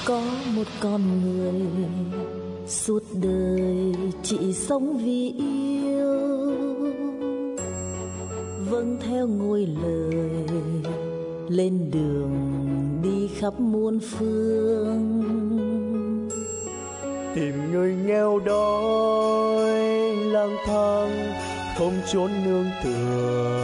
Có một con người suốt đời chỉ sống vì yêu, vâng theo ngôi lời lên đường đi khắp muôn phương, tìm người nghèo đói lang thang không chốn nương tựa,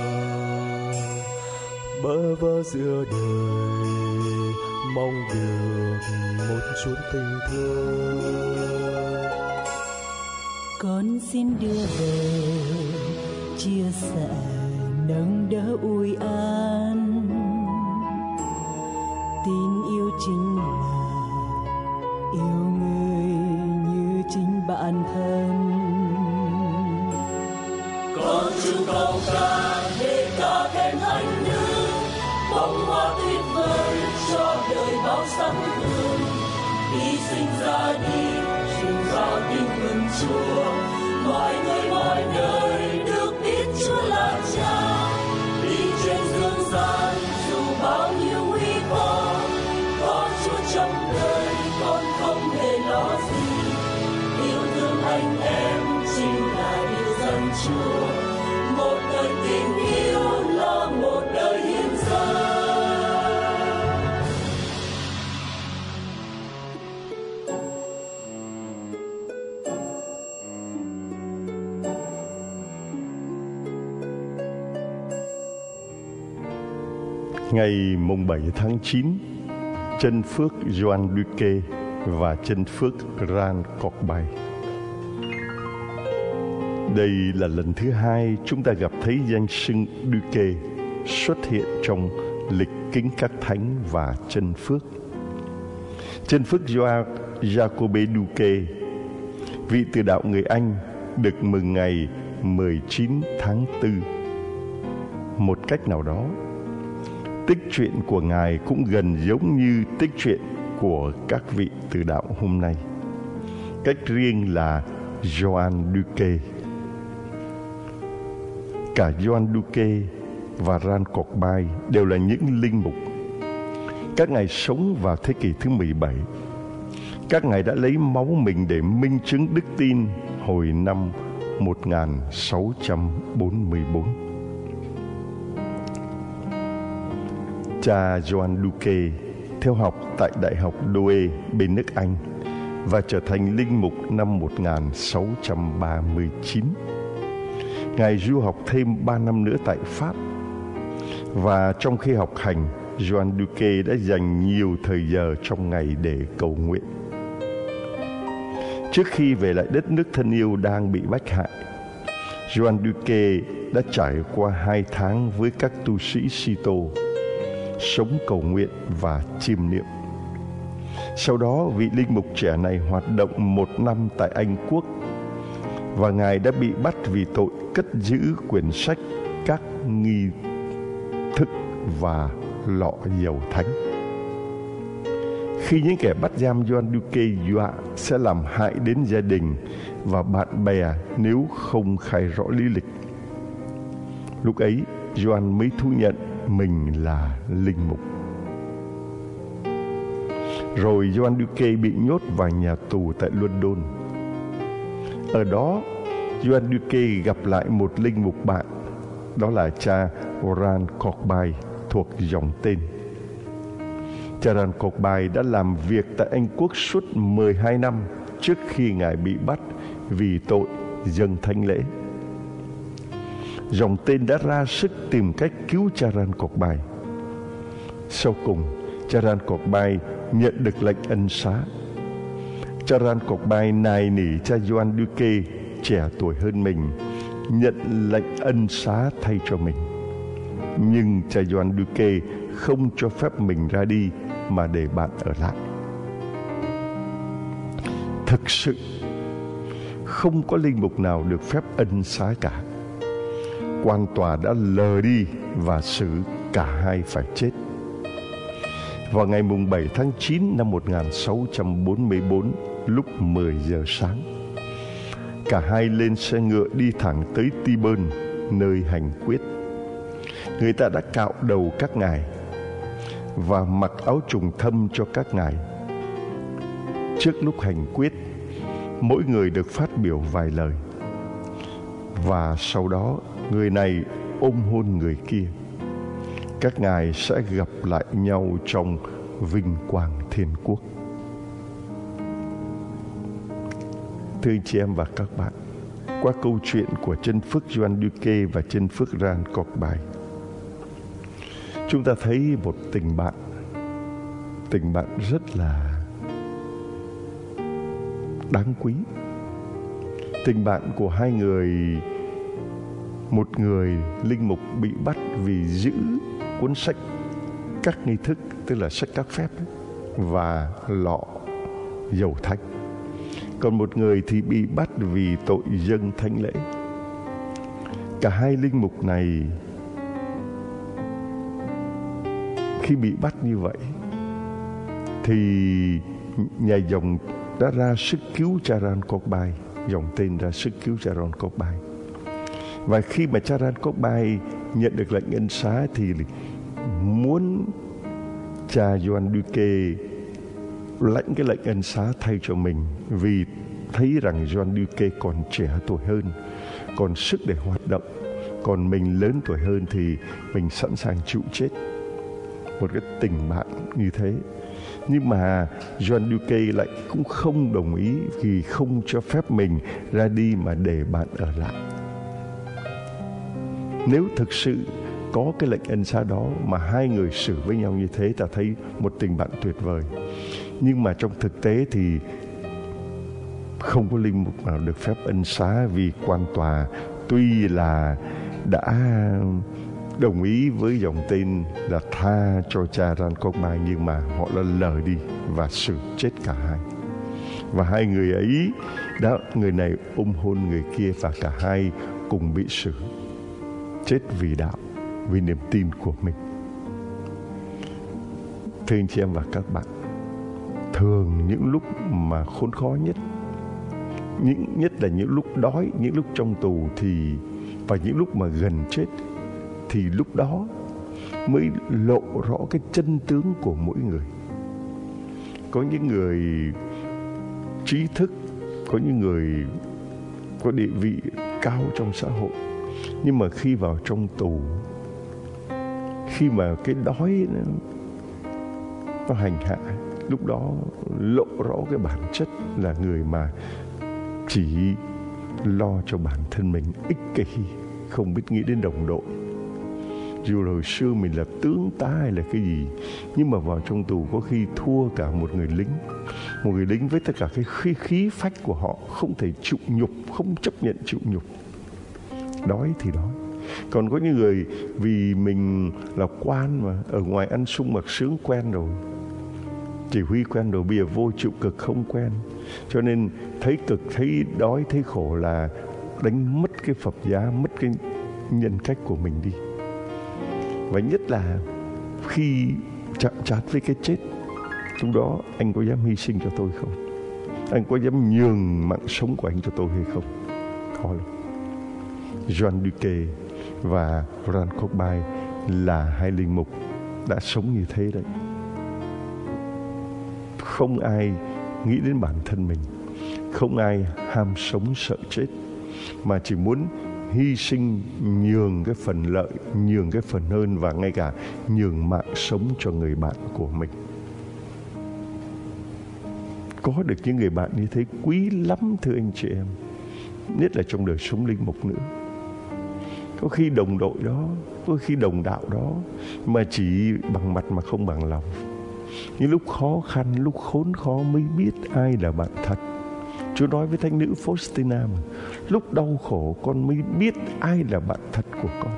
bơ vơ giữa đời mong được một chút tình thương. Con xin đưa về chia sẻ nâng đỡ ủi an, tin yêu chính là yêu người như chính bản thân. Con chịu cao ca để ca khen hạnh đức, bông hoa tuyệt vời cho đời bao sắc hương. Hy sinh ra đi truyền ra tin mừng Chúa, mọi người mọi nơi được biết Chúa là Cha. Đi trên dương gian dù bao nhiêu nguy khó, có Chúa trong đời con không hề lo gì. Yêu thương anh em chính là điều dân Chúa, một đời tình yêu là một đời hiến dâng. Ngày mùng 7 tháng 9, chân phước Gioan Duque và chân phước Ran Corbay. Đây là lần thứ hai chúng ta gặp thấy danh xưng Duque xuất hiện trong lịch kính các thánh và chân phước. Chân phước Gioan Jacobe Duque, vị từ đạo người Anh, được mừng ngày 19 tháng 4. Một cách nào đó, tích truyện của Ngài cũng gần giống như tích truyện của các vị từ đạo hôm nay. Cách riêng là Gioan Duque. Cả Gioan Duque và Ran Corbay đều là những linh mục. Các ngài sống vào thế kỷ thứ 17. Các ngài đã lấy máu mình để minh chứng đức tin hồi năm 1644. Cha Gioan Duque theo học tại Đại học Douai bên nước Anh và trở thành linh mục năm 1639. Ngài du học thêm 3 năm nữa tại Pháp, và trong khi học hành, Gioan Duque đã dành nhiều thời giờ trong ngày để cầu nguyện. Trước khi về lại đất nước thân yêu đang bị bách hại, Gioan Duque đã trải qua 2 tháng với các tu sĩ Sito, sống cầu nguyện và chiêm niệm. Sau đó, vị linh mục trẻ này hoạt động 1 năm tại Anh Quốc, và Ngài đã bị bắt vì tội cất giữ quyển sách các nghi thức và lọ dầu thánh. Khi những kẻ bắt giam Gioan Duque dọa sẽ làm hại đến gia đình và bạn bè nếu không khai rõ lý lịch, lúc ấy Gioan mới thú nhận mình là linh mục. Rồi Gioan Duque bị nhốt vào nhà tù tại London. Ở đó, Gioan Duque gặp lại một linh mục bạn, đó là cha Ran Corbay thuộc dòng tên. Cha Ran Corbay đã làm việc tại Anh Quốc suốt 12 năm trước khi Ngài bị bắt vì tội dâng thánh lễ. Dòng tên đã ra sức tìm cách cứu cha Ran Corbay. Sau cùng, cha Ran Corbay nhận được lệnh ân xá. Cha Ran Corbay nài nỉ cha Gioan Duque trẻ tuổi hơn mình nhận lệnh ân xá thay cho mình. Nhưng cha Gioan Duque không cho phép mình ra đi mà để bạn ở lại. Thực sự, không có linh mục nào được phép ân xá cả. Quan tòa đã lờ đi và xử cả hai phải chết. Vào ngày mùng 7 tháng 9 năm 1644, lúc 10 giờ sáng, cả hai lên xe ngựa đi thẳng tới Tyburn, nơi hành quyết. Người ta đã cạo đầu các ngài và mặc áo trùng thâm cho các ngài, Trước lúc hành quyết, mỗi người được phát biểu vài lời, và sau đó người này ôm hôn người kia. Các ngài sẽ gặp lại nhau trong vinh quang thiên quốc. Thưa anh chị em và các bạn, qua câu chuyện của chân phước Gioan Duque và chân phước Jan Kochbai, chúng ta thấy một tình bạn rất là đáng quý. Tình bạn của hai người, một người linh mục bị bắt vì giữ cuốn sách các nghi thức, tức là sách các phép và lọ dầu thánh. Còn một người thì bị bắt vì tội dâng thánh lễ. Cả hai linh mục này khi bị bắt như vậy thì nhà dòng đã ra sức cứu cha Jan Kochbai, dòng tên ra sức cứu cha Jan Kochbai. Và khi mà cha Jan Kochbai nhận được lệnh ân xá thì muốn cha Gioan Duque lãnh cái lệnh ân xá thay cho mình, vì thấy rằng Gioan Duque còn trẻ tuổi hơn, còn sức để hoạt động, còn mình lớn tuổi hơn thì mình sẵn sàng chịu chết. Một cái tình bạn như thế. Nhưng mà Gioan Duque lại cũng không đồng ý, vì không cho phép mình ra đi mà để bạn ở lại. Nếu thực sự có cái lệnh ân xá đó mà hai người xử với nhau như thế, ta thấy một tình bạn tuyệt vời. Nhưng mà trong thực tế thì không có linh mục nào được phép ân xá, vì quan tòa tuy là đã đồng ý với dòng tên là tha cho cha Jan Kochbai, nhưng mà họ đã lờ đi và xử chết cả hai. Và hai người ấy đã, người này ôm hôn người kia, và cả hai cùng bị xử chết vì đạo, vì niềm tin của mình. Thưa anh chị em và các bạn, thường những lúc mà khốn khó nhất, nhất là những lúc đói, những lúc trong tù thì, và những lúc mà gần chết, thì lúc đó mới lộ rõ cái chân tướng của mỗi người. Có những người trí thức, có những người có địa vị cao trong xã hội, nhưng mà khi vào trong tù, khi mà cái đói nó hành hạ, lúc đó lộ rõ cái bản chất là người mà chỉ lo cho bản thân mình, ích kỷ, không biết nghĩ đến đồng đội. Dù hồi xưa mình là tướng tá hay là cái gì, nhưng mà vào trong tù có khi thua cả một người lính. Một người lính với tất cả cái khí phách của họ, không thể chịu nhục, không chấp nhận chịu nhục. Đói thì đói. Còn có những người vì mình là quan mà, ở ngoài ăn sung mặc sướng quen rồi, chỉ huy quen rồi, bây giờ vô chịu cực không quen, cho nên thấy cực, thấy đói, thấy khổ là đánh mất cái phẩm giá, mất cái nhân cách của mình đi. Và nhất là khi chạm trán với cái chết, lúc đó anh có dám hy sinh cho tôi không? Anh có dám nhường mạng sống của anh cho tôi hay không? Khó lắm. Gioan Duque và Jan Kochbai là hai linh mục đã sống như thế đấy. Không ai nghĩ đến bản thân mình, không ai ham sống sợ chết, mà chỉ muốn hy sinh, nhường cái phần lợi, nhường cái phần hơn, và ngay cả nhường mạng sống cho người bạn của mình. Có được những người bạn như thế quý lắm thưa anh chị em, nhất là trong đời sống linh mục nữa. Có khi đồng đội đó, có khi đồng đạo đó, mà chỉ bằng mặt mà không bằng lòng. Những lúc khó khăn, lúc khốn khó mới biết ai là bạn thật. Chúa nói với thánh nữ Faustina mà, lúc đau khổ con mới biết ai là bạn thật của con.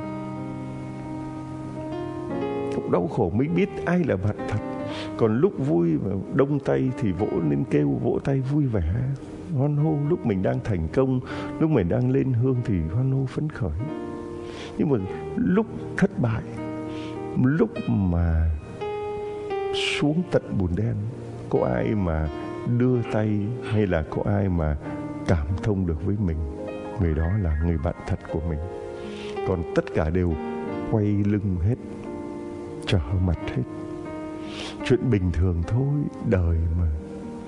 Lúc đau khổ mới biết ai là bạn thật. Còn lúc vui và đông tay thì vỗ lên kêu, vỗ tay vui vẻ, hoan hô. Lúc mình đang thành công, lúc mình đang lên hương thì hoan hô phấn khởi. Nhưng mà lúc thất bại, lúc mà xuống tận bùn đen, có ai mà đưa tay hay là có ai mà cảm thông được với mình? Người đó là người bạn thật của mình. Còn tất cả đều quay lưng hết, trở mặt hết. Chuyện bình thường thôi, đời mà.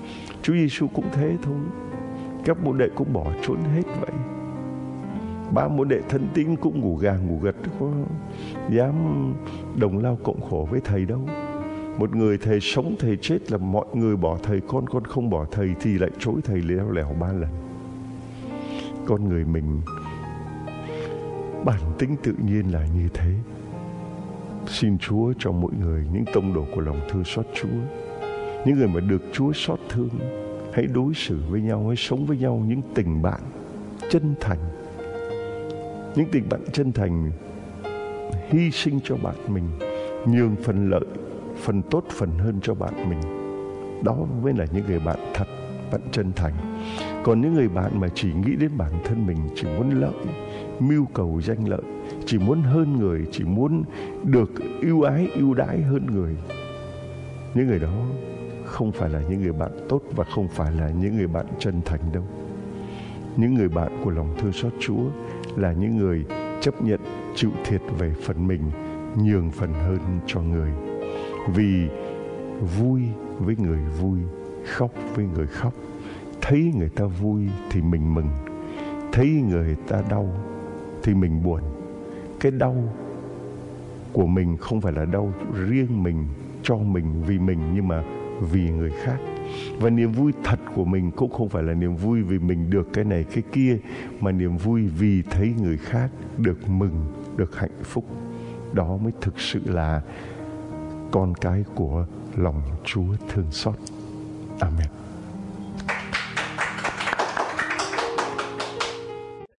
Chúa Giêsu cũng thế thôi. Các môn đệ cũng bỏ trốn hết vậy. 3 môn đệ thân tín cũng ngủ gà ngủ gật, có dám đồng lao cộng khổ với thầy đâu. Một người thầy sống thầy chết là mọi người bỏ thầy, con không bỏ thầy thì lại chối thầy leo lẻo 3 lần. Con người mình bản tính tự nhiên là như thế. Xin Chúa cho mỗi người những tông đồ của lòng thương xót Chúa. Những người mà được Chúa xót thương, hãy đối xử với nhau, hãy sống với nhau những tình bạn chân thành. Những tình bạn chân thành hy sinh cho bạn mình, nhường phần lợi, phần tốt phần hơn cho bạn mình. Đó mới là những người bạn thật, bạn chân thành. Còn những người bạn mà chỉ nghĩ đến bản thân mình, chỉ muốn lợi, mưu cầu danh lợi, chỉ muốn hơn người, chỉ muốn được ưu ái, ưu đãi hơn người, những người đó không phải là những người bạn tốt và không phải là những người bạn chân thành đâu. Những người bạn của lòng thương xót Chúa là những người chấp nhận chịu thiệt về phần mình, nhường phần hơn cho người. Vì vui với người vui, khóc với người khóc. Thấy người ta vui thì mình mừng, thấy người ta đau thì mình buồn. Cái đau của mình không phải là đau riêng mình, cho mình, vì mình, nhưng mà vì người khác. Và niềm vui thật của mình cũng không phải là niềm vui vì mình được cái này cái kia, mà niềm vui vì thấy người khác được mừng, được hạnh phúc. Đó mới thực sự là con cái của lòng Chúa thương xót. Amen.